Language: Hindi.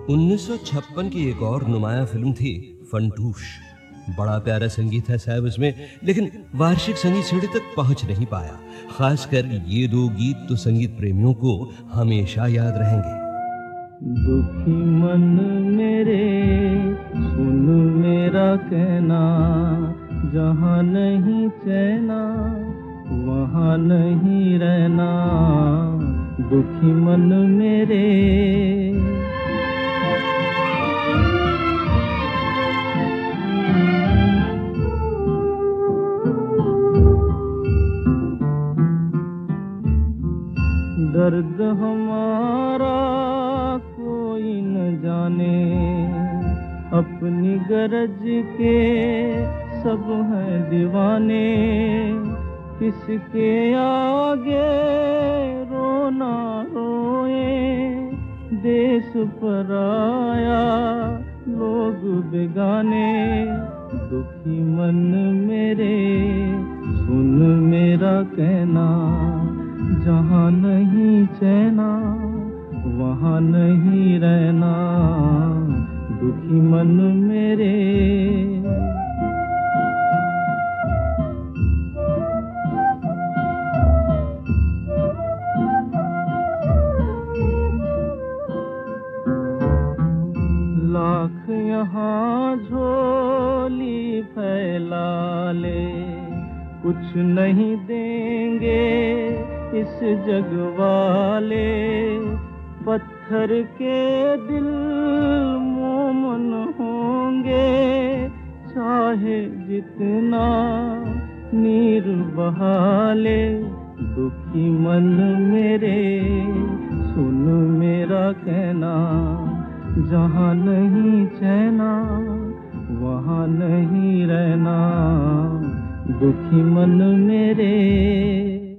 1956 की एक और नुमाया फिल्म थी फंटूश। बड़ा प्यारा संगीत है साहब इसमें, लेकिन वार्षिक संगीत सीढ़ी तक पहुंच नहीं पाया। खासकर ये दो गीत तो संगीत प्रेमियों को हमेशा याद रहेंगे। दुखी मन मेरे सुन मेरा कहना, जहाँ नहीं चैना वहाँ नहीं रहना। दुखी मन मेरे दर्द हमारा कोई न जाने, अपनी गरज के सब हैं दीवाने। किसके आगे रोना रोए, देश पराया लोग बेगाने। दुखी मन मेरे सुन मेरा कहना, जहाँ नहीं चैना वहाँ नहीं रहना। दुखी मन मेरे लाख यहाँ झोली फैला ले, कुछ नहीं देंगे इस जग वाले। पत्थर के दिल मोमन होंगे, चाहे जितना नीर बहा ले। दुखी मन मेरे सुन मेरा कहना, जहाँ नहीं चैना वहाँ नहीं रहना। दुखी मन मेरे